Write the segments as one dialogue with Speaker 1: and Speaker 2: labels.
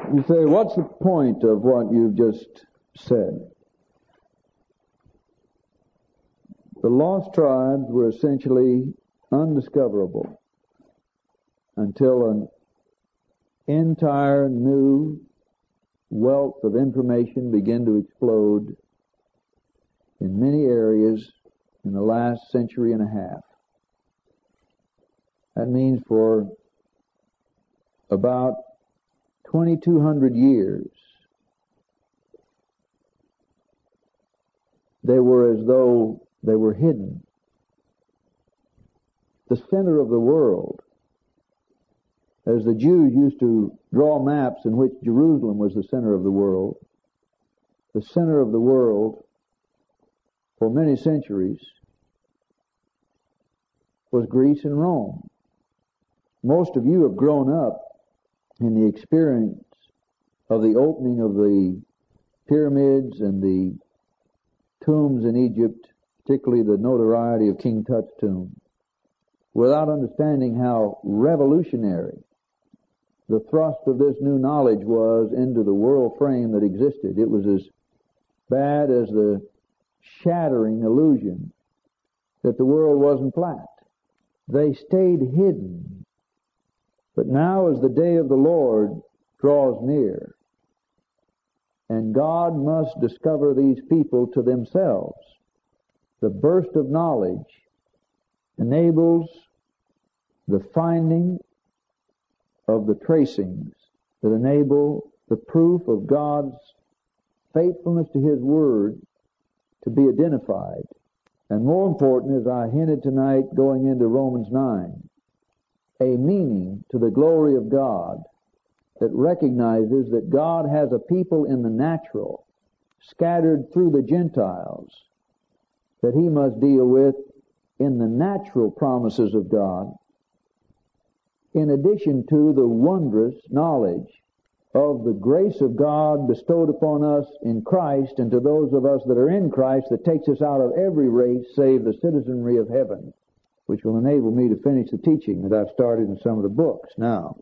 Speaker 1: You say, what's the point of what you've just said? The lost tribes were essentially undiscoverable until an entire new wealth of information began to explode in many areas in the last century and a half. That means for about 2,200 years, they were as though they were hidden. The center of the world, as the Jews used to draw maps in which Jerusalem was the center of the world for many centuries was Greece and Rome. Most of you have grown up in the experience of the opening of the pyramids and the tombs in Egypt, particularly the notoriety of King Tut's tomb, without understanding how revolutionary the thrust of this new knowledge was into the world frame that existed. It was as bad as the shattering illusion that the world wasn't flat. They stayed hidden. But now as the day of the Lord draws near, and God must discover these people to themselves, the burst of knowledge enables the finding of the tracings that enable the proof of God's faithfulness to His Word to be identified. And more important, as I hinted tonight going into Romans 9, a meaning to the glory of God that recognizes that God has a people in the natural, scattered through the Gentiles, that He must deal with in the natural promises of God, in addition to the wondrous knowledge of the grace of God bestowed upon us in Christ, and to those of us that are in Christ, that takes us out of every race save the citizenry of heaven, which will enable me to finish the teaching that I've started in some of the books. Now,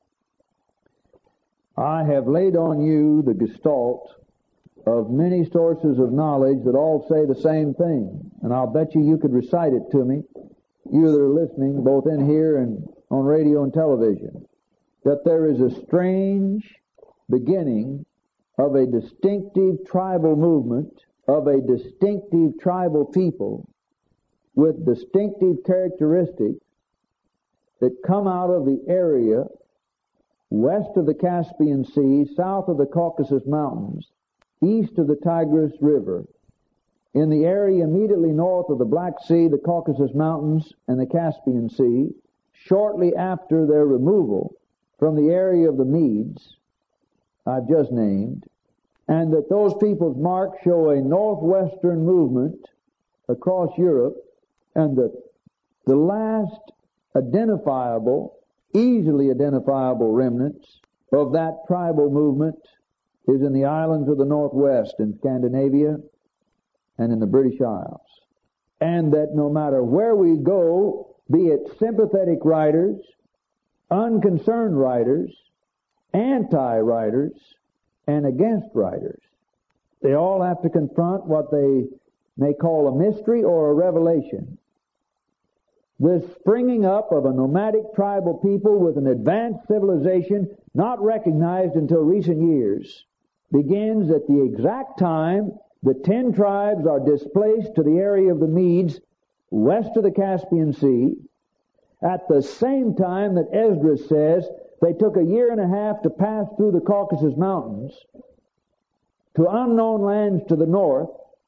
Speaker 1: I have laid on you the gestalt of many sources of knowledge that all say the same thing, and I'll bet you could recite it to me, you that are listening, both in here and on radio and television, that there is a strange beginning of a distinctive tribal movement, of a distinctive tribal people with distinctive characteristics that come out of the area west of the Caspian Sea, south of the Caucasus Mountains, east of the Tigris River, in the area immediately north of the Black Sea, the Caucasus Mountains, and the Caspian Sea, shortly after their removal from the area of the Medes I've just named, and that those people's marks show a northwestern movement across Europe, and that the last identifiable, easily identifiable remnants of that tribal movement is in the islands of the Northwest, in Scandinavia and in the British Isles. And that no matter where we go, be it sympathetic writers, unconcerned writers, anti-writers, and against writers, they all have to confront what they may call a mystery or a revelation. This springing up of a nomadic tribal people with an advanced civilization not recognized until recent years begins at the exact time the 10 tribes are displaced to the area of the Medes west of the Caspian Sea, at the same time that Esdras says they took a year and a half to pass through the Caucasus Mountains to unknown lands to the north.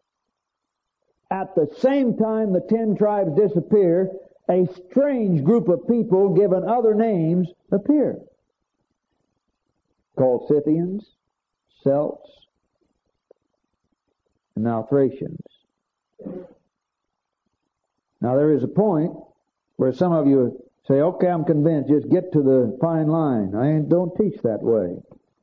Speaker 1: At the same time the 10 tribes disappear, a strange group of people given other names appear, called Scythians, Celts, and now Thracians. Now there is a point where some of you say, okay, I'm convinced, just get to the fine line. I don't teach that way.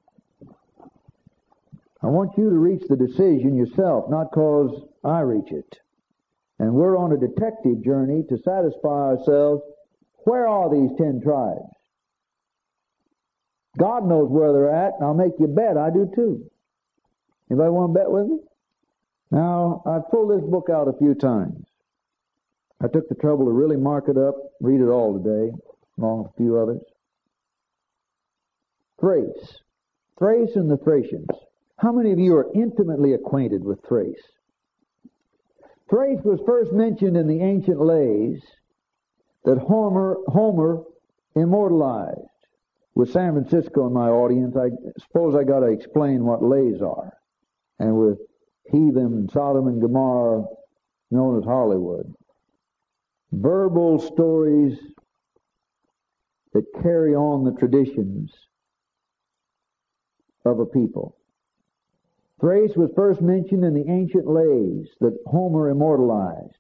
Speaker 1: I want you to reach the decision yourself, not cause I reach it. And we're on a detective journey to satisfy ourselves, where are these 10 tribes? God knows where they're at, and I'll make you bet. I do too. Anybody want to bet with me? Now, I've pulled this book out a few times. I took the trouble to really mark it up, read it all today, along with a few others. Thrace. Thrace and the Thracians. How many of you are intimately acquainted with Thrace? Thrace was first mentioned in the ancient lays that Homer immortalized. With San Francisco in my audience, I suppose I got to explain what lays are. And with heathen Sodom and Gomorrah, known as Hollywood. Verbal stories that carry on the traditions of a people. Thrace was first mentioned in the ancient lays that Homer immortalized.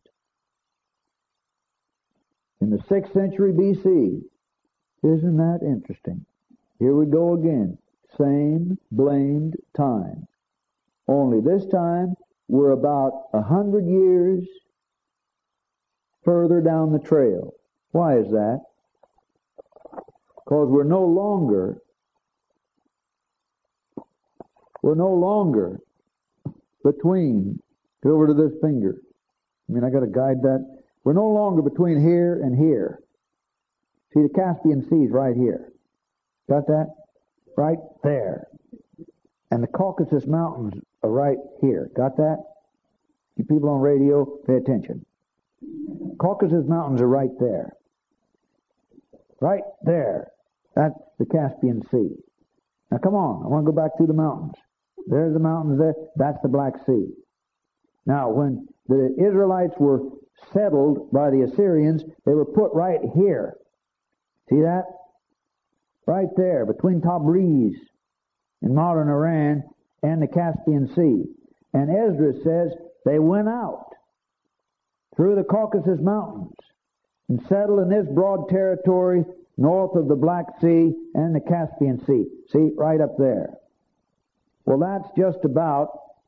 Speaker 1: In the 6th century BC. Isn't that interesting? Here we go again. Same blamed time. Only this time we're about 100 years further down the trail. Why is that? Because we're no longer between, get over to this finger. I got to guide that. We're no longer between here and here. See, the Caspian Sea is right here. Got that? Right there. And the Caucasus Mountains are right here. Got that? You people on radio, pay attention. Caucasus Mountains are right there. Right there. That's the Caspian Sea. Now come on, I want to go back through the mountains. There's the mountains there. That's the Black Sea. Now, when the Israelites were settled by the Assyrians, they were put right here. See that? Right there, between Tabriz in modern Iran and the Caspian Sea. And Ezra says they went out through the Caucasus Mountains and settled in this broad territory north of the Black Sea and the Caspian Sea. See, right up there. Well, that's just about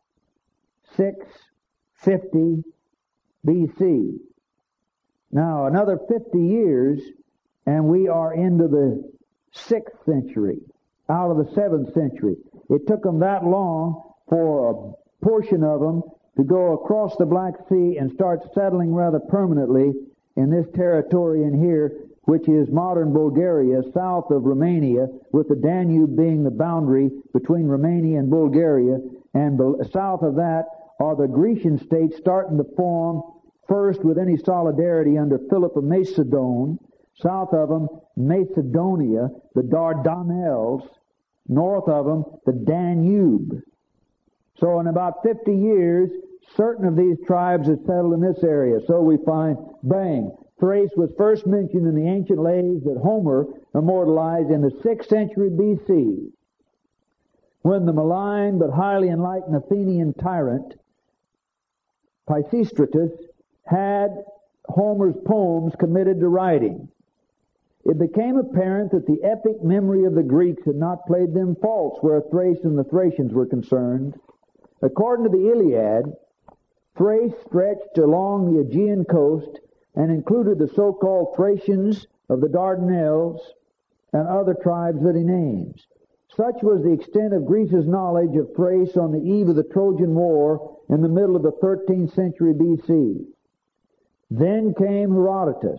Speaker 1: 650 BC. Now, another 50 years, and we are into the 6th century, out of the 7th century. It took them that long for a portion of them to go across the Black Sea and start settling rather permanently in this territory in here, which is modern Bulgaria, south of Romania, with the Danube being the boundary between Romania and Bulgaria. And south of that are the Grecian states starting to form, first with any solidarity under Philip of Macedon. South of them, Macedonia, the Dardanelles. North of them, the Danube. So in about 50 years, certain of these tribes have settled in this area. So we find, bang, Thrace was first mentioned in the ancient lays that Homer immortalized in the 6th century BC, when the malign but highly enlightened Athenian tyrant Pisistratus had Homer's poems committed to writing. It became apparent that the epic memory of the Greeks had not played them false where Thrace and the Thracians were concerned. According to the Iliad, Thrace stretched along the Aegean coast and included the so-called Thracians of the Dardanelles and other tribes that he names. Such was the extent of Greece's knowledge of Thrace on the eve of the Trojan War in the middle of the 13th century BC. Then came Herodotus,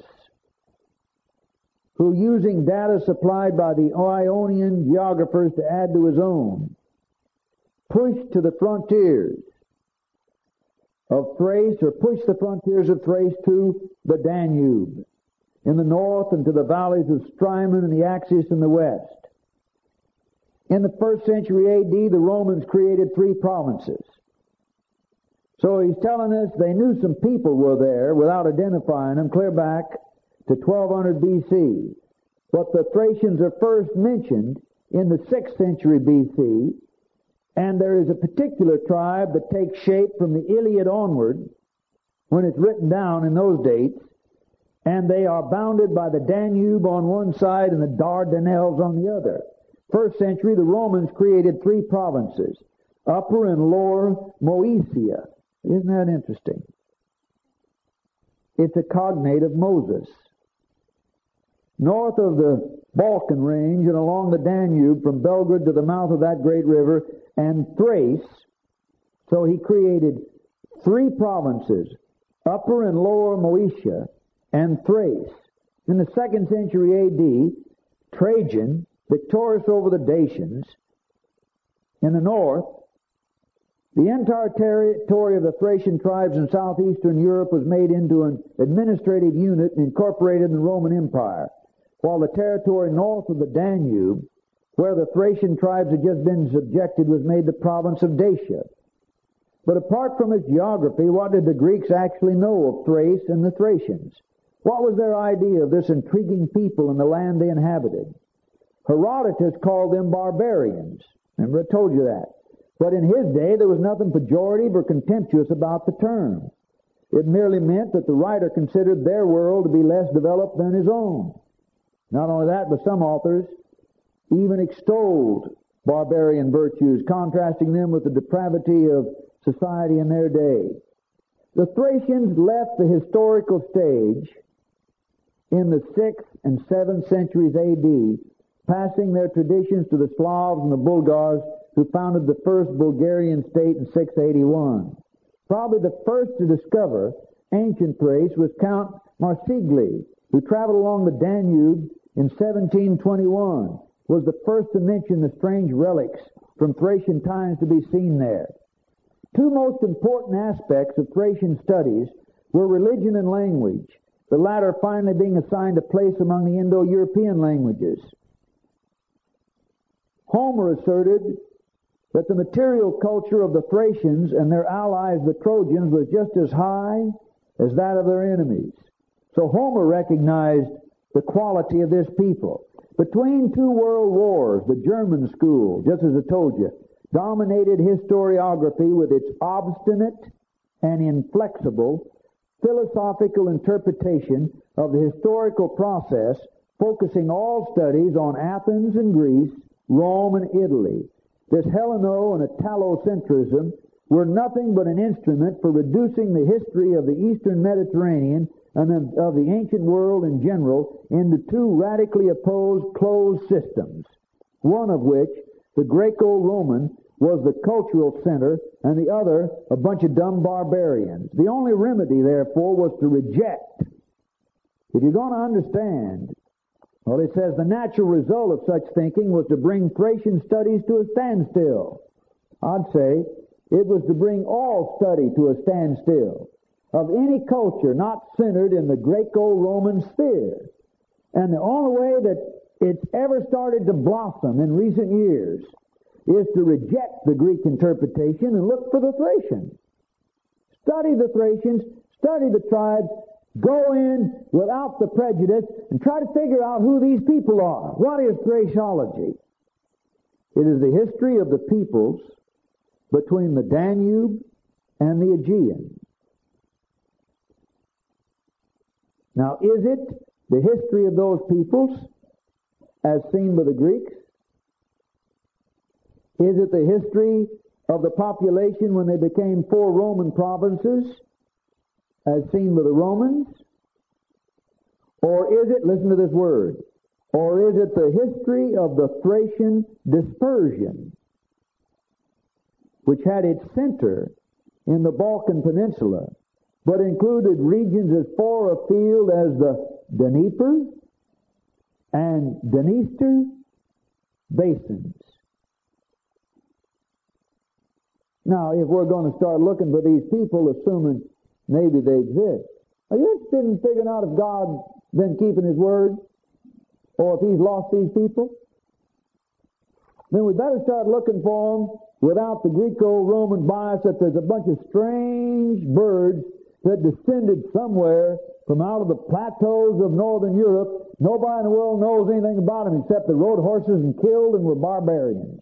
Speaker 1: who, using data supplied by the Ionian geographers to add to his own, pushed to the frontiers of Thrace, or pushed the frontiers of Thrace to the Danube in the north and to the valleys of Strymon and the Axis in the west. In the 1st century A.D., the Romans created 3 provinces. So he's telling us they knew some people were there without identifying them clear back to 1200 BC. But the Thracians are first mentioned in the 6th century BC, and there is a particular tribe that takes shape from the Iliad onward when it's written down in those dates, and they are bounded by the Danube on one side and the Dardanelles on the other. 1st century, the Romans created 3 provinces, Upper and Lower Moesia. Isn't that interesting? It's a cognate of Moses. north of the Balkan range and along the Danube from Belgrade to the mouth of that great river, and Thrace. So he created 3 provinces, Upper and Lower Moesia, and Thrace. In the 2nd century A.D., Trajan, victorious over the Dacians in the north, the entire territory of the Thracian tribes in southeastern Europe was made into an administrative unit and incorporated in the Roman Empire, while the territory north of the Danube, where the Thracian tribes had just been subjected, was made the province of Dacia. But apart from its geography, what did the Greeks actually know of Thrace and the Thracians? What was their idea of this intriguing people in the land they inhabited? Herodotus called them barbarians. Remember, I told you that. But in his day, there was nothing pejorative or contemptuous about the term. It merely meant that the writer considered their world to be less developed than his own. Not only that, but some authors even extolled barbarian virtues, contrasting them with the depravity of society in their day. The Thracians left the historical stage in the 6th and 7th centuries A.D., passing their traditions to the Slavs and the Bulgars, who founded the first Bulgarian state in 681. Probably the first to discover ancient Thrace was Count Marsigli, who traveled along the Danube in 1721, was the first to mention the strange relics from Thracian times to be seen there. 2 most important aspects of Thracian studies were religion and language, the latter finally being assigned a place among the Indo-European languages. Homer asserted that the material culture of the Thracians and their allies, the Trojans, was just as high as that of their enemies. So Homer recognized the quality of this people. Between 2 world wars, the German school, just as I told you, dominated historiography with its obstinate and inflexible philosophical interpretation of the historical process, focusing all studies on Athens and Greece, Rome and Italy. This Helleno- and Italocentrism were nothing but an instrument for reducing the history of the Eastern Mediterranean and of the ancient world in general into 2 radically opposed closed systems, one of which, the Greco-Roman, was the cultural center, and the other a bunch of dumb barbarians. The only remedy, therefore, was to reject. If you're going to understand, well, it says the natural result of such thinking was to bring Thracian studies to a standstill. I'd say it was to bring all study to a standstill of any culture not centered in the Greco-Roman sphere. And the only way that it's ever started to blossom in recent years is to reject the Greek interpretation and look for the Thracian. Study the Thracians, study the tribes, go in without the prejudice and try to figure out who these people are. What is Thraciology? It is the history of the peoples between the Danube and the Aegean. Now, is it the history of those peoples as seen by the Greeks? Is it the history of the population when they became 4 Roman provinces as seen by the Romans? Or is it, listen to this word, or is it the history of the Thracian dispersion, which had its center in the Balkan Peninsula, but included regions as far afield as the Dnieper and Dniester basins? Now, if we're going to start looking for these people, assuming maybe they exist, are you interested in figuring out if God's been keeping His word, or if He's lost these people? Then we better start looking for them without the Greco-Roman bias that there's a bunch of strange birds that descended somewhere from out of the plateaus of northern Europe. Nobody in the world knows anything about them except they rode horses and killed and were barbarians.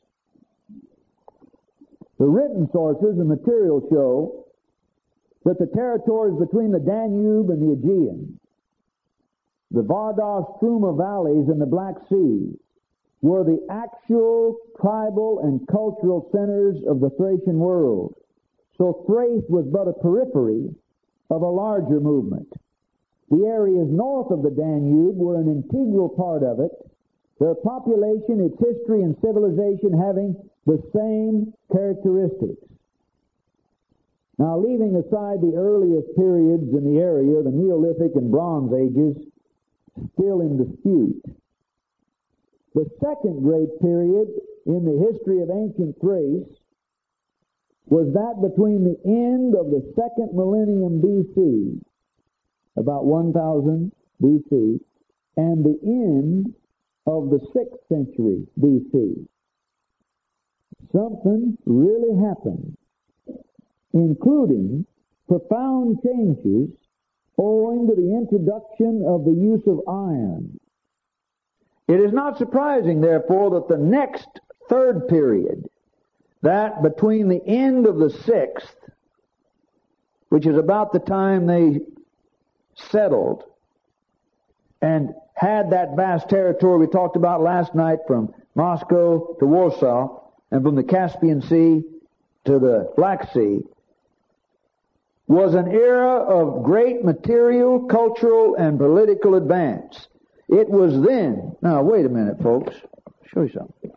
Speaker 1: The written sources and material show that the territories between the Danube and the Aegean, the Vardar-Struma valleys and the Black Sea, were the actual tribal and cultural centers of the Thracian world. So Thrace was but a periphery of a larger movement. The areas north of the Danube were an integral part of it, their population, its history, and civilization having the same characteristics. Now, leaving aside the earliest periods in the area, the Neolithic and Bronze Ages, still in dispute, the second great period in the history of ancient Thrace was that between the end of the second millennium B.C., about 1000 B.C., and the end of the 6th century B.C. Something really happened, including profound changes owing to the introduction of the use of iron. It is not surprising, therefore, that the next third period, that between the end of the 6th, which is about the time they settled and had that vast territory we talked about last night from Moscow to Warsaw and from the Caspian Sea to the Black Sea, was an era of great material, cultural, and political advance. It was then. Now, wait a minute, folks. I'll show you something.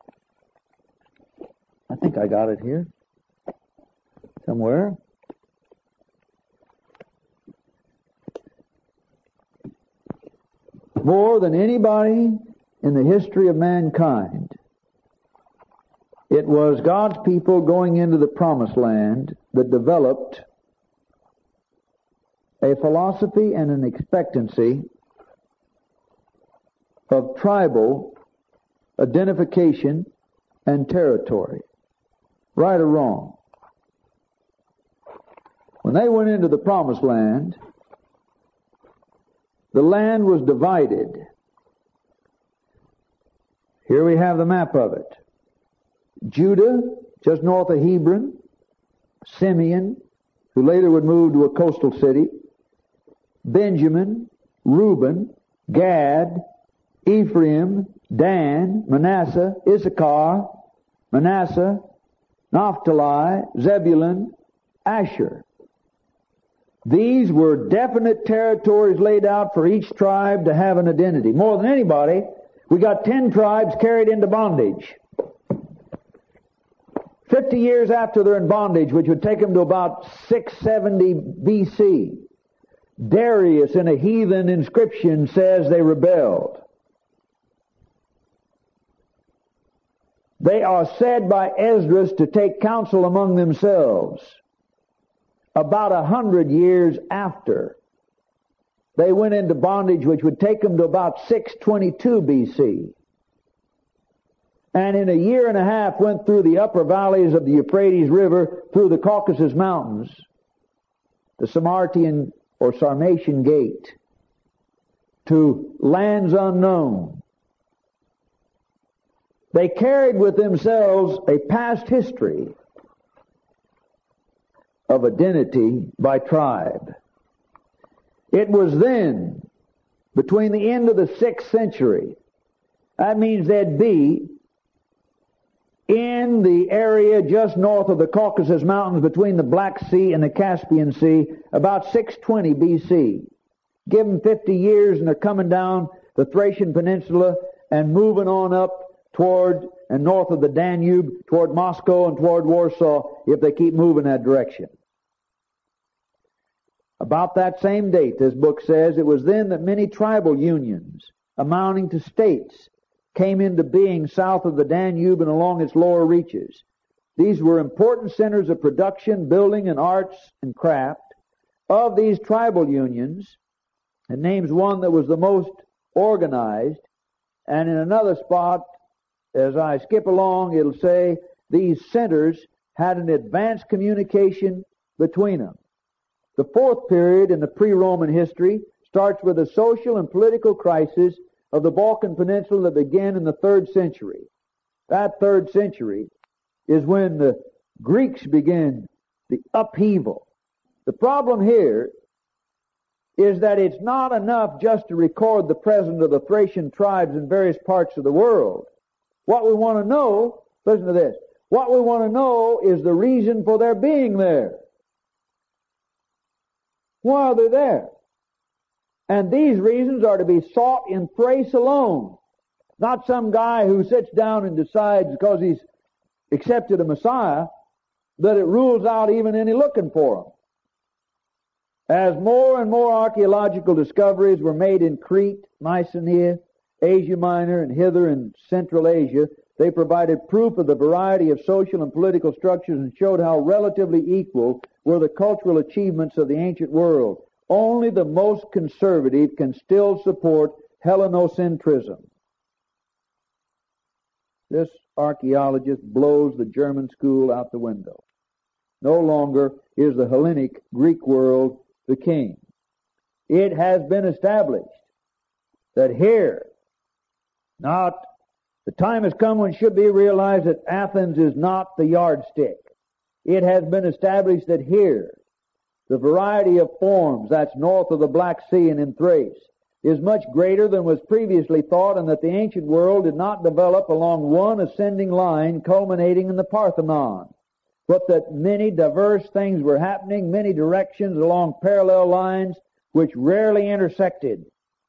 Speaker 1: I think I got it here somewhere. More than anybody in the history of mankind, it was God's people going into the Promised Land that developed a philosophy and an expectancy of tribal identification and territory. Right or wrong? When they went into the Promised Land, the land was divided. Here we have the map of it. Judah, just north of Hebron. Simeon, who later would move to a coastal city. Benjamin, Reuben, Gad, Ephraim, Dan, Manasseh, Issachar, Manasseh, Naphtali, Zebulun, Asher. These were definite territories laid out for each tribe to have an identity. More than anybody, we got 10 tribes carried into bondage. 50 years after they're in bondage, which would take them to about 670 B.C., Darius, in a heathen inscription, says they rebelled. They are said by Esdras to take counsel among themselves about 100 years after they went into bondage, which would take them to about 622 B.C. And in a year and a half went through the upper valleys of the Euphrates River, through the Caucasus Mountains, the Sarmatian or Sarmatian Gate, to lands unknown. They carried with themselves a past history of identity by tribe. It was then, between the end of the 6th century, that means they'd be in the area just north of the Caucasus Mountains between the Black Sea and the Caspian Sea, about 620 B.C. Give them 50 years and they're coming down the Thracian Peninsula and moving on up toward and north of the Danube, toward Moscow and toward Warsaw, if they keep moving that direction. About that same date, this book says, it was then that many tribal unions, amounting to states, came into being south of the Danube and along its lower reaches. These were important centers of production, building, and arts and craft. Of these tribal unions, it names one that was the most organized, and in another spot, as I skip along, it'll say these centers had an advanced communication between them. The fourth period in the pre-Roman history starts with a social and political crisis of the Balkan Peninsula that began in the 3rd century. That 3rd century is when the Greeks begin the upheaval. The problem here is that it's not enough just to record the presence of the Thracian tribes in various parts of the world. What we want to know, listen to this, what we want to know is the reason for their being there. Why are they there? And these reasons are to be sought in Thrace alone. Not some guy who sits down and decides because he's accepted a Messiah that it rules out even any looking for him. As more and more archaeological discoveries were made in Crete, Mycenae, Asia Minor, and hither in Central Asia, they provided proof of the variety of social and political structures and showed how relatively equal were the cultural achievements of the ancient world. Only the most conservative can still support Hellenocentrism. This archaeologist blows the German school out the window. No longer is the Hellenic Greek world the king. It has been established that here, not the time has come when it should be realized that Athens is not the yardstick. It has been established that here, the variety of forms, that's north of the Black Sea and in Thrace, is much greater than was previously thought, and that the ancient world did not develop along one ascending line culminating in the Parthenon, but that many diverse things were happening, many directions along parallel lines which rarely intersected.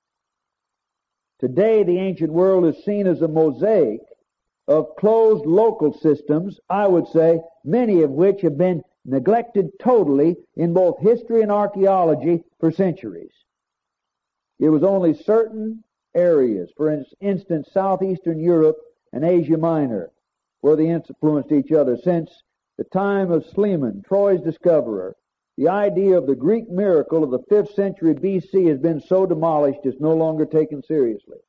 Speaker 1: Today, the ancient world is seen as a mosaic of closed local systems, I would say, many of which have been neglected totally in both history and archaeology for centuries. It was only certain areas, for instance, southeastern Europe and Asia Minor, where they influenced each other. Since the time of Schliemann, Troy's discoverer, the idea of the Greek miracle of the 5th century B.C. has been so demolished it's no longer taken seriously.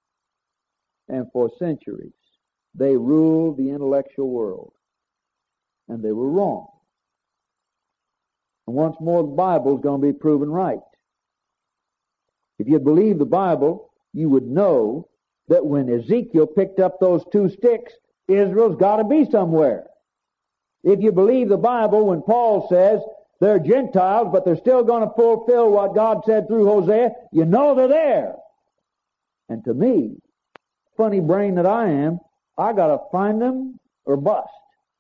Speaker 1: And for centuries, they ruled the intellectual world. And they were wrong. And once more, the Bible's going to be proven right. If you believe the Bible, you would know that when Ezekiel picked up those 2 sticks, Israel's got to be somewhere. If you believe the Bible, when Paul says they're Gentiles, but they're still going to fulfill what God said through Hosea, you know they're there. And to me, funny brain that I am, I got to find them or bust.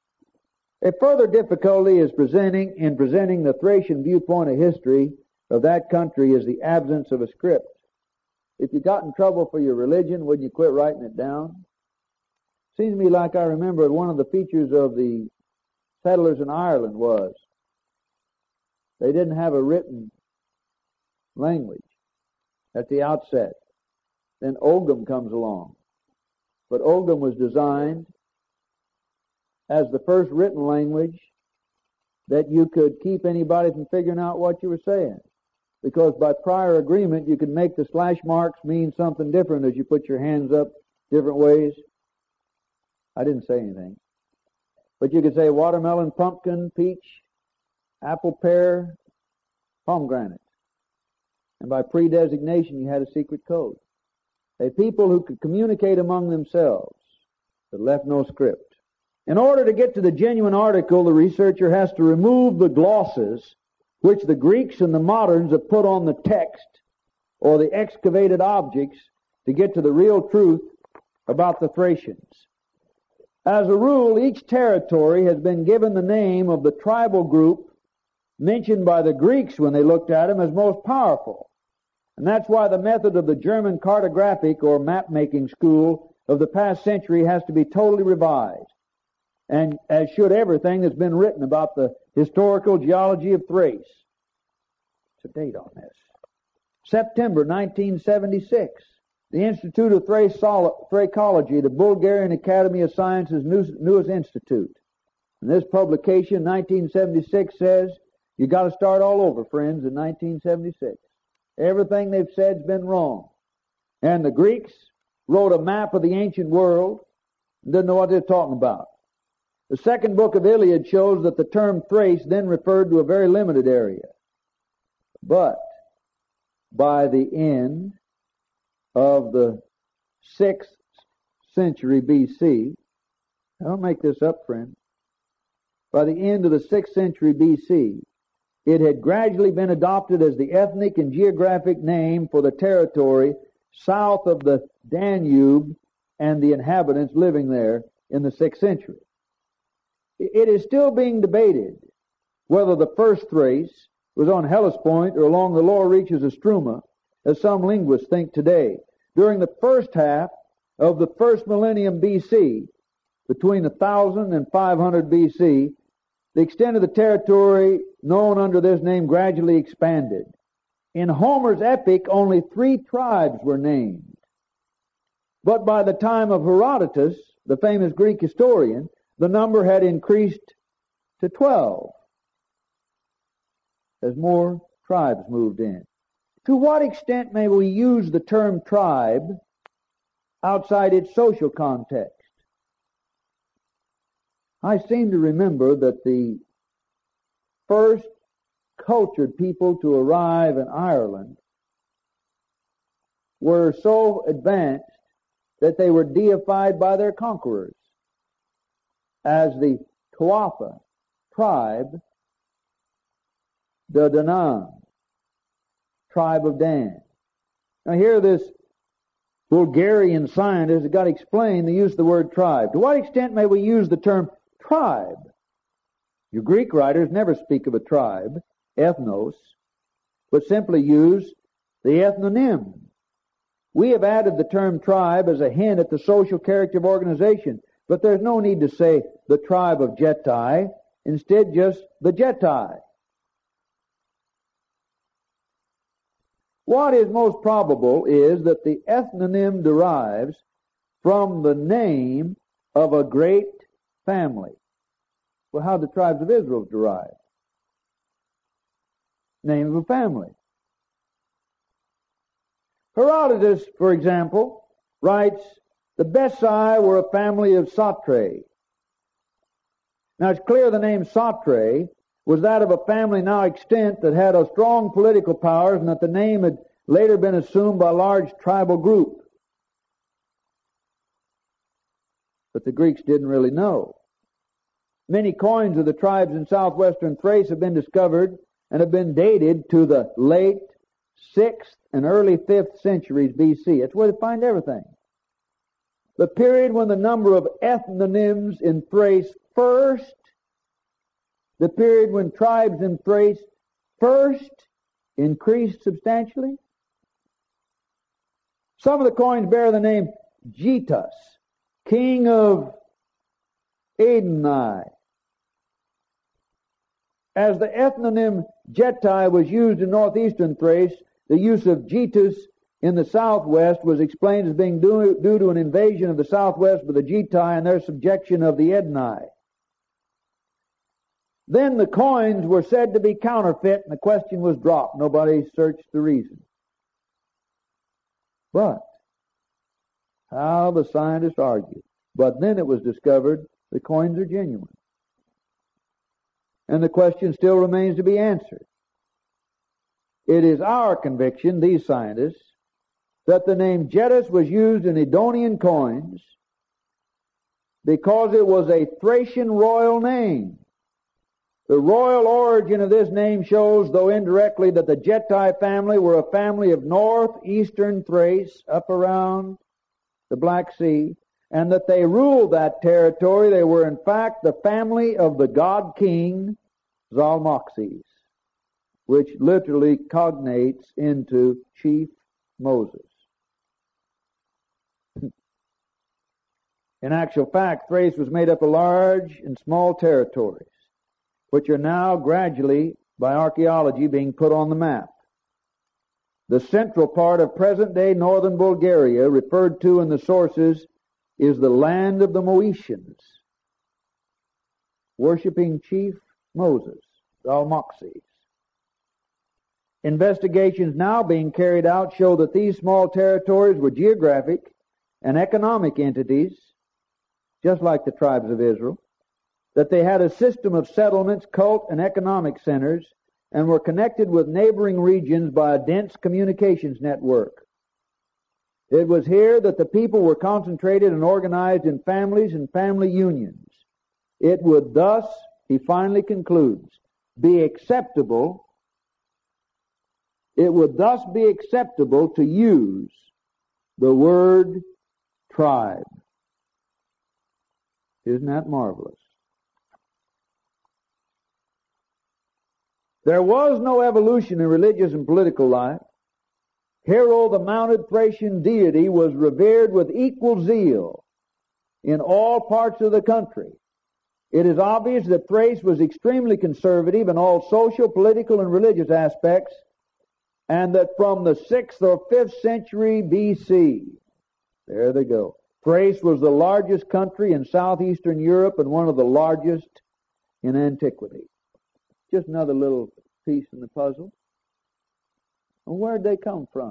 Speaker 1: A further difficulty is presenting the Thracian viewpoint of history of that country is the absence of a script. If you got in trouble for your religion, wouldn't you quit writing it down? Seems to me like I remember one of the features of the settlers in Ireland was they didn't have a written language at the outset. Then Ogham comes along. But Ogham was designed as the first written language that you could keep anybody from figuring out what you were saying. Because by prior agreement, you could make the slash marks mean something different as you put your hands up different ways. I didn't say anything. But you could say watermelon, pumpkin, peach, apple, pear, pomegranate. And by predesignation, you had a secret code. A people who could communicate among themselves that left no script. In order to get to the genuine article, the researcher has to remove the glosses which the Greeks and the moderns have put on the text or the excavated objects to get to the real truth about the Thracians. As a rule, each territory has been given the name of the tribal group mentioned by the Greeks when they looked at them as most powerful. And that's why the method of the German cartographic or map-making school of the past century has to be totally revised, and as should everything that's been written about the historical geology of Thrace. What's the date on this? September 1976. The Institute of Thraceology, the Bulgarian Academy of Sciences' newest institute. And this publication, 1976, says you got to start all over, friends, in 1976. Everything they've said's been wrong. And the Greeks wrote a map of the ancient world and didn't know what they're talking about. The second book of Iliad shows that the term Thrace then referred to a very limited area. But by the end of the 6th century BC, I don't make this up, friend. By the end of the 6th century BC, it had gradually been adopted as the ethnic and geographic name for the territory south of the Danube and the inhabitants living there in the 6th century. It is still being debated whether the first Thrace was on Hellespont or along the lower reaches of Struma, as some linguists think today. During the first half of the first millennium BC, between 1000 and 500 BC, the extent of the territory known under this name gradually expanded. In Homer's epic, only 3 tribes were named. But by the time of Herodotus, the famous Greek historian, the number had increased to 12 as more tribes moved in. To what extent may we use the term tribe outside its social context? I seem to remember that the first cultured people to arrive in Ireland were so advanced that they were deified by their conquerors as the Tuatha tribe, the Danann, tribe of Dan. Now here this Bulgarian scientist has got to explain the use of the word tribe. To what extent may we use the term tribe? Your Greek writers never speak of a tribe, ethnos, but simply use the ethnonym. We have added the term tribe as a hint at the social character of organization, but there's no need to say the tribe of Getae, instead just the Getae. What is most probable is that the ethnonym derives from the name of a great family. Well, how did the tribes of Israel derive? Name of a family. Herodotus, for example, writes, the Besai were a family of Satrae. Now it's clear the name Satrae was that of a family now extant that had a strong political powers, and that the name had later been assumed by a large tribal group. But the Greeks didn't really know. Many coins of the tribes in southwestern Thrace have been discovered and have been dated to the late 6th and early 5th centuries BC. That's where they find everything. The period when the number of ethnonyms in Thrace first, the period when tribes in Thrace first increased substantially. Some of the coins bear the name Getus, king of Edeni. As the ethnonym Getae was used in northeastern Thrace, the use of Getus in the southwest was explained as being due to an invasion of the southwest by the Getae and their subjection of the Edeni. Then the coins were said to be counterfeit, and the question was dropped. Nobody searched the reason. But how the scientists argued. But then it was discovered the coins are genuine. And the question still remains to be answered. It is our conviction, these scientists, that the name Getus was used in Edonian coins because it was a Thracian royal name. The royal origin of this name shows, though indirectly, that the Getae family were a family of northeastern Thrace, up around the Black Sea, and that they ruled that territory. They were, in fact, the family of the god king Zalmoxes, which literally cognates into Chief Moses. In actual fact, Thrace was made up of large and small territories, which are now gradually, by archaeology, being put on the map. The central part of present-day northern Bulgaria, referred to in the sources, is the land of the Moetians, worshiping Chief Moses, Zalmoxes. Investigations now being carried out show that these small territories were geographic and economic entities, just like the tribes of Israel, that they had a system of settlements, cult, and economic centers, and were connected with neighboring regions by a dense communications network. It was here that the people were concentrated and organized in families and family unions. It would thus, he finally concludes, be acceptable. It would thus be acceptable to use the word tribe. Isn't that marvelous? There was no evolution in religious and political life. Hero, the mounted Thracian deity, was revered with equal zeal in all parts of the country. It is obvious that Thrace was extremely conservative in all social, political, and religious aspects, and that from the 6th or 5th century BC, there they go, Thrace was the largest country in southeastern Europe and one of the largest in antiquity. Just another little piece in the puzzle. Well, where'd they come from?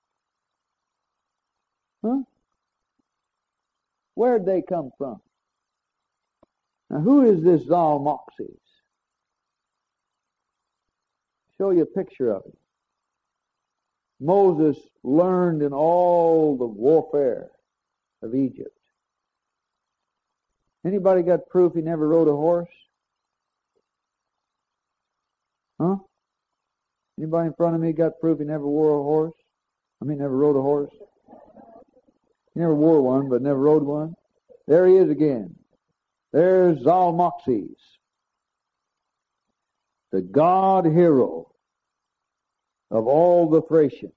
Speaker 1: Huh? Where'd they come from? Now, who is this Zalmoxes? Show you a picture of him. Moses learned in all the warfare of Egypt. Anybody got proof he never rode a horse? Huh? Anybody in front of me got proof he never wore a horse? Never rode a horse? He never wore one, but never rode one. There he is again. There's Zalmoxes, the god hero of all the Thracians.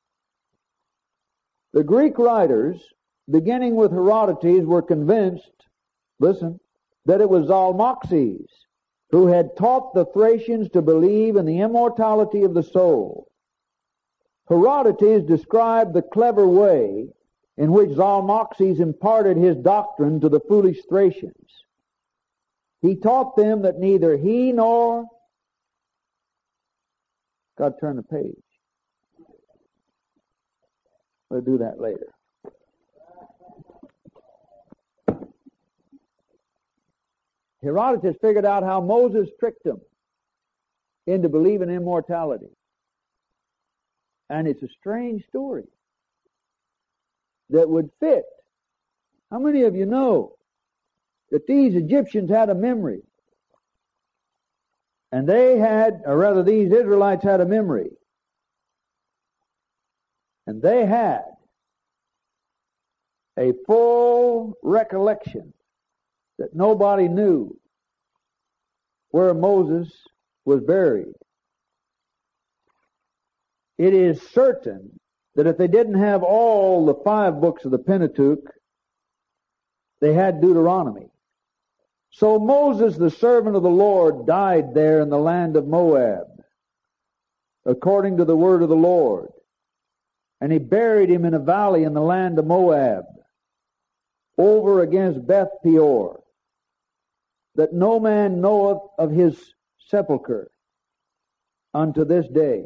Speaker 1: The Greek writers, beginning with Herodotus, were convinced, listen, that it was Zalmoxes who had taught the Thracians to believe in the immortality of the soul. Herodotus described the clever way in which Zalmoxes imparted his doctrine to the foolish Thracians. He taught them that neither he nor... Got to turn the page. We'll do that later. Herodotus figured out how Moses tricked them into believing in immortality. And it's a strange story that would fit. How many of you know that these Egyptians had a memory? And they had, or rather these Israelites had a memory. And they had a full recollection that nobody knew where Moses was buried. It is certain that if they didn't have all the 5 books of the Pentateuch, they had Deuteronomy. So Moses, the servant of the Lord, died there in the land of Moab, according to the word of the Lord. And he buried him in a valley in the land of Moab, over against Beth Peor, that no man knoweth of his sepulchre unto this day.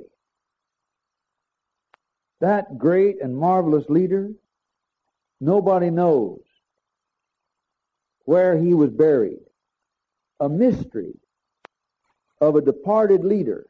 Speaker 1: That great and marvelous leader, nobody knows where he was buried. A mystery of a departed leader.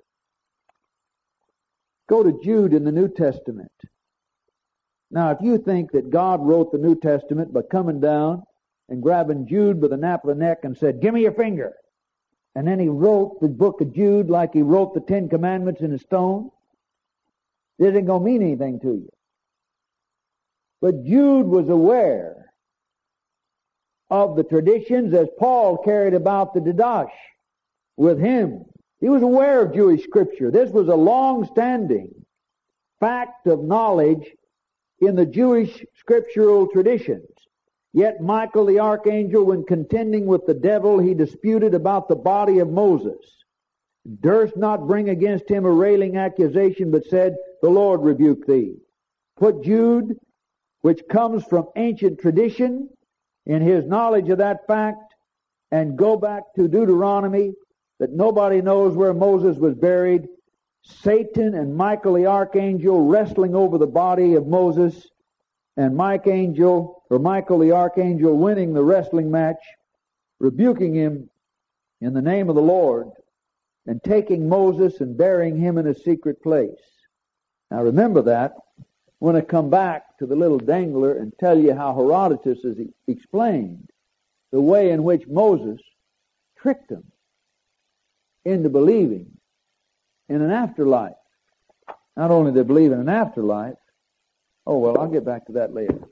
Speaker 1: Go to Jude in the New Testament. Now, if you think that God wrote the New Testament by coming down and grabbing Jude by the nape of the neck and said, "Give me your finger," and then he wrote the book of Jude like he wrote the 10 Commandments in a stone, it isn't going to mean anything to you. But Jude was aware of the traditions as Paul carried about the Didache with him. He was aware of Jewish scripture. This was a long-standing fact of knowledge in the Jewish scriptural traditions. Yet Michael the archangel, when contending with the devil, he disputed about the body of Moses, durst not bring against him a railing accusation, but said, "The Lord rebuke thee." Put Jude, which comes from ancient tradition, in his knowledge of that fact, and go back to Deuteronomy, that nobody knows where Moses was buried. Satan and Michael the archangel wrestling over the body of Moses, and Michael the archangel winning the wrestling match, rebuking him in the name of the Lord, and taking Moses and burying him in a secret place. Now remember that when I come back to the little dangler and tell you how Herodotus has explained the way in which Moses tricked them into believing in an afterlife. Not only they believe in an afterlife, I'll get back to that later.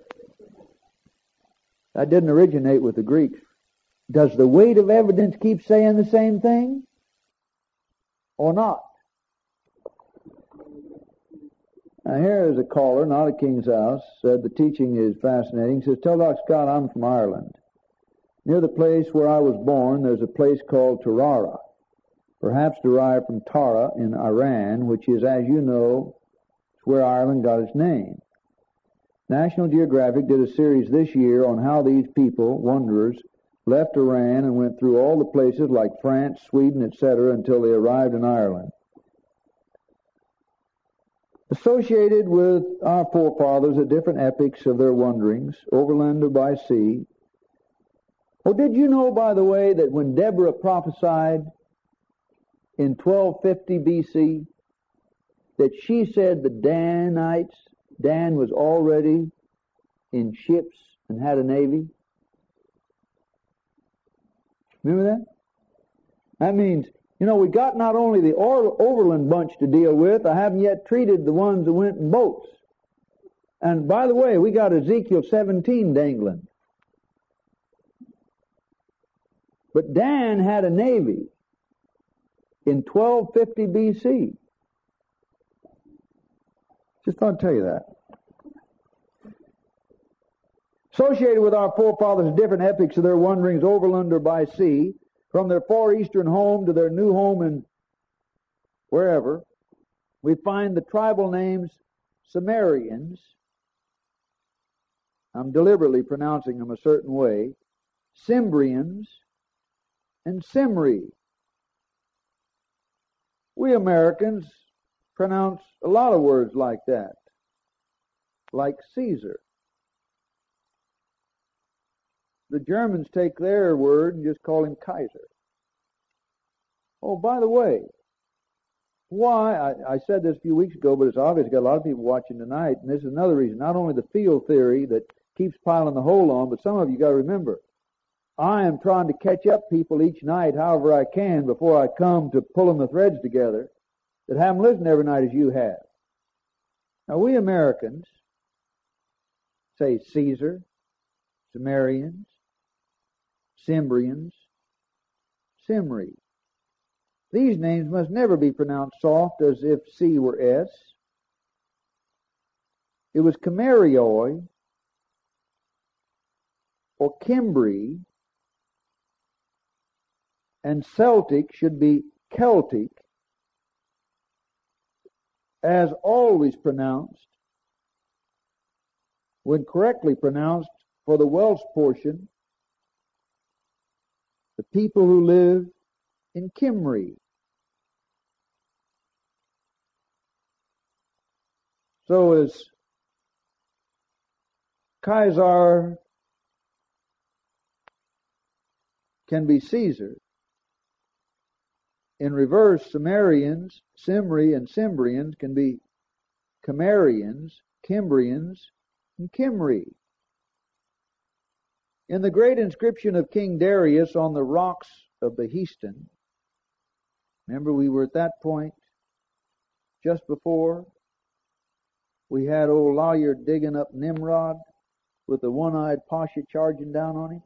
Speaker 1: That didn't originate with the Greeks. Does the weight of evidence keep saying the same thing? Or not? Now here is a caller, not at King's House, said the teaching is fascinating. He says, tell Dr. Scott I'm from Ireland. Near the place where I was born, there's a place called Tarara, perhaps derived from Tara in Iran, which is, as you know, where Ireland got its name. National Geographic did a series this year on how these people, wanderers, left Iran and went through all the places like France, Sweden, etc. until they arrived in Ireland. Associated with our forefathers at different epochs of their wanderings, overland or by sea. Oh, did you know, by the way, that when Deborah prophesied in 1250 BC, that she said the Danites, Dan was already in ships and had a navy? Remember that? That means, we got not only the overland bunch to deal with, I haven't yet treated the ones that went in boats. And by the way, we got Ezekiel 17 dangling. But Dan had a navy in 1250 BC. Just thought I'd tell you that. Associated with our forefathers at different epochs of their wanderings overland or by sea, from their far eastern home to their new home in wherever, we find the tribal names Sumerians. I'm deliberately pronouncing them a certain way. Cimbrians and Simri. We Americans pronounce a lot of words like that, like Caesar. The Germans take their word and just call him Kaiser. Oh, by the way, why, I said this a few weeks ago, but it's obvious, got a lot of people watching tonight, and this is another reason, not only the field theory that keeps piling the hole on, but some of you got to remember, I am trying to catch up people each night however I can before I come to pulling the threads together that haven't listened every night as you have. Now, we Americans say Caesar, Sumerians, Cimbrians, Simri. These names must never be pronounced soft as if C were S. It was Cimmerioi or Cimbri, and Celtic should be Celtic, as always pronounced, when correctly pronounced for the Welsh portion, the people who live in Cymru. So as Caesar can be Caesar, in reverse, Sumerians, Simri, and Cimbrians can be Cimmerians, Cimbrians, and Cymri. In the great inscription of King Darius on the rocks of Behistun, remember we were at that point just before we had old Lawyer digging up Nimrod with the one-eyed Pasha charging down on him?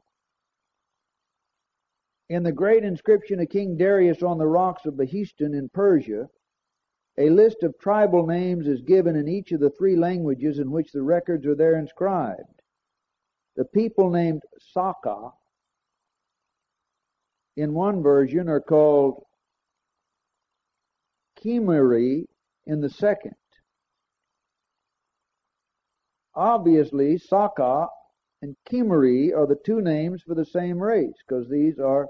Speaker 1: In the great inscription of King Darius on the rocks of Behistun in Persia, a list of tribal names is given in each of the three languages in which the records are there inscribed. The people named Saka in one version are called Kimeri in the second. Obviously, Saka and Kimeri are the two names for the same race, because these are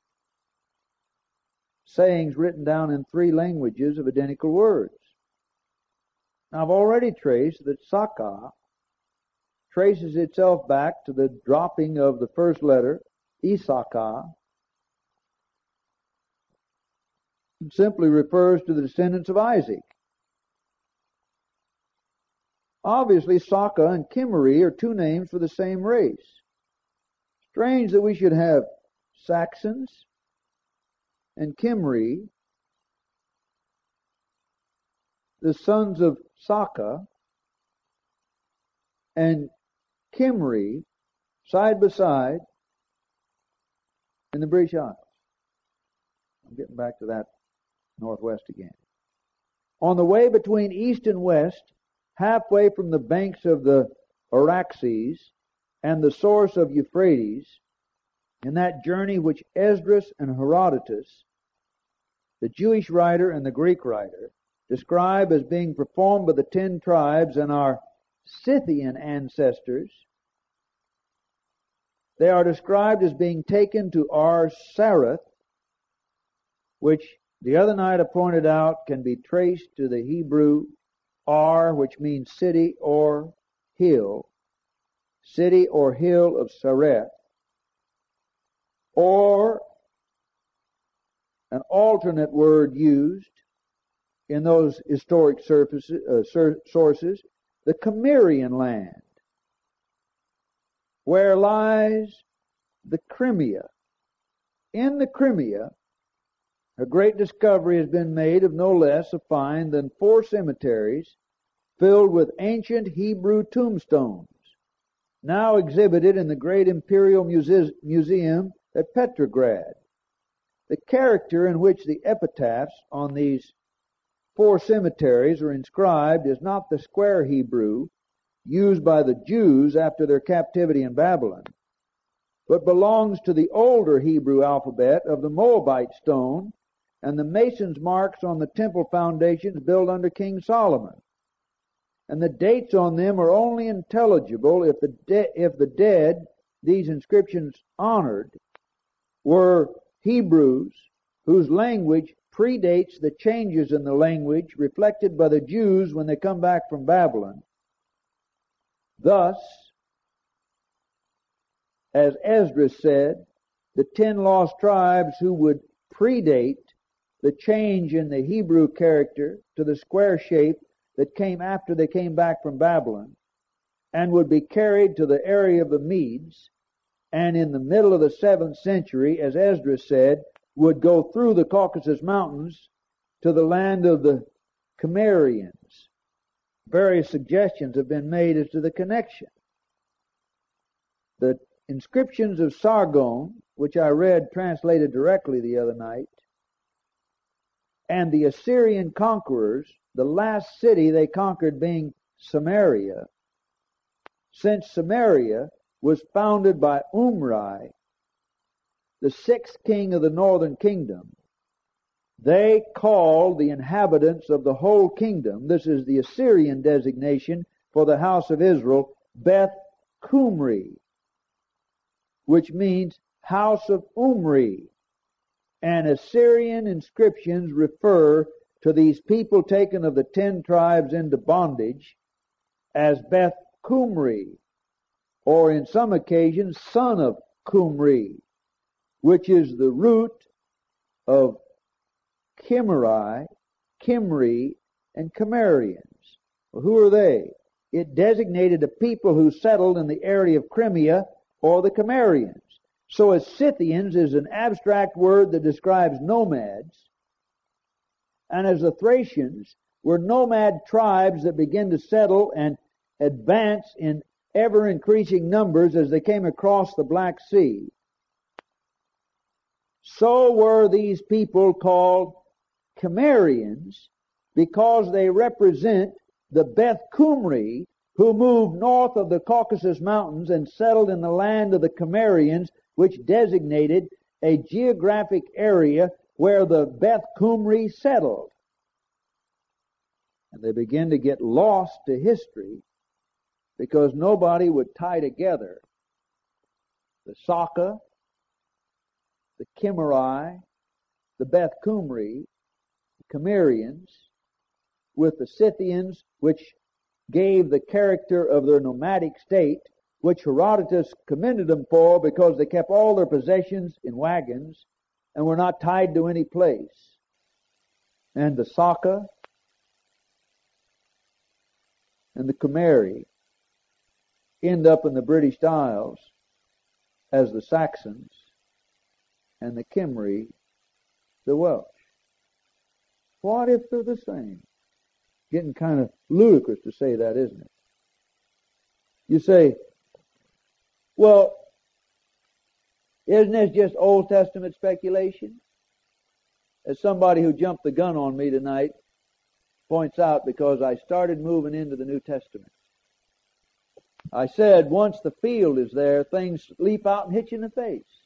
Speaker 1: sayings written down in three languages of identical words. Now, I've already traced that Saka traces itself back to the dropping of the first letter, Isaka, and simply refers to the descendants of Isaac. Obviously, Saka and Kimeri are two names for the same race. Strange that we should have Saxons and Kimri, the sons of Saka, and Kimri side by side in the British Isles. I'm getting back to that northwest again. On the way between east and west, halfway from the banks of the Araxes and the source of Euphrates, in that journey which Esdras and Herodotus, the Jewish writer and the Greek writer, describe as being performed by the 10 tribes and our Scythian ancestors, they are described as being taken to Ar-Sareth, which the other night I pointed out can be traced to the Hebrew Ar, which means city or hill of Sareth, or an alternate word used in those historic sources, the Cimmerian land, where lies the Crimea. In the Crimea, a great discovery has been made of no less a find than 4 cemeteries filled with ancient Hebrew tombstones, now exhibited in the great Imperial Museum at Petrograd. The character in which the epitaphs on these 4 cemeteries are inscribed is not the square Hebrew used by the Jews after their captivity in Babylon, but belongs to the older Hebrew alphabet of the Moabite stone and the mason's marks on the temple foundations built under King Solomon. And the dates on them are only intelligible if the dead these inscriptions honored were Hebrews whose language predates the changes in the language reflected by the Jews when they come back from Babylon. Thus, as Esdras said, the 10 lost tribes who would predate the change in the Hebrew character to the square shape that came after they came back from Babylon, and would be carried to the area of the Medes, and in the middle of the 7th century, as Esdras said, would go through the Caucasus Mountains to the land of the Cimmerians. Various suggestions have been made as to the connection. The inscriptions of Sargon, which I read translated directly the other night, and the Assyrian conquerors, the last city they conquered being Samaria, since Samaria was founded by Umri, the 6th king of the northern kingdom, they called the inhabitants of the whole kingdom, this is the Assyrian designation for the house of Israel, Beth Cumri, which means house of Umri. And Assyrian inscriptions refer to these people taken of the 10 tribes into bondage as Beth Cumri, or in some occasions, son of Cumri, which is the root of Kimri, and Cimmerians. Well, who are they? It designated a people who settled in the area of Crimea, or the Cimmerians. So as Scythians is an abstract word that describes nomads, and as the Thracians were nomad tribes that begin to settle and advance in ever-increasing numbers as they came across the Black Sea, so were these people called Cimmerians because they represent the Beth Cumri who moved north of the Caucasus Mountains and settled in the land of the Cimmerians, which designated a geographic area where the Beth Cumri settled. And they begin to get lost to history because nobody would tie together the Saka, the Kimmerai, the Beth Cumri, the Cimmerians, with the Scythians, which gave the character of their nomadic state, which Herodotus commended them for because they kept all their possessions in wagons and were not tied to any place. And the Saka and the Cimmeri end up in the British Isles as the Saxons, and the Kimri, the Welsh. What if they're the same? Getting kind of ludicrous to say that, isn't it? You say, well, isn't this just Old Testament speculation? As somebody who jumped the gun on me tonight points out because I started moving into the New Testament. I said once the field is there, things leap out and hit you in the face.